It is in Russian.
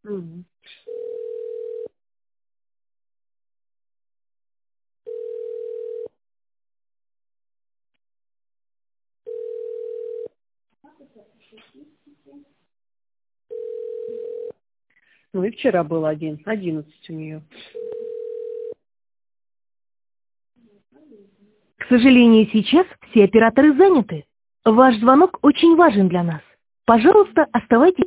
Мгм. Ну и вчера был 11 у нее. К сожалению, сейчас все операторы заняты. Ваш звонок очень важен для нас. Пожалуйста, оставайтесь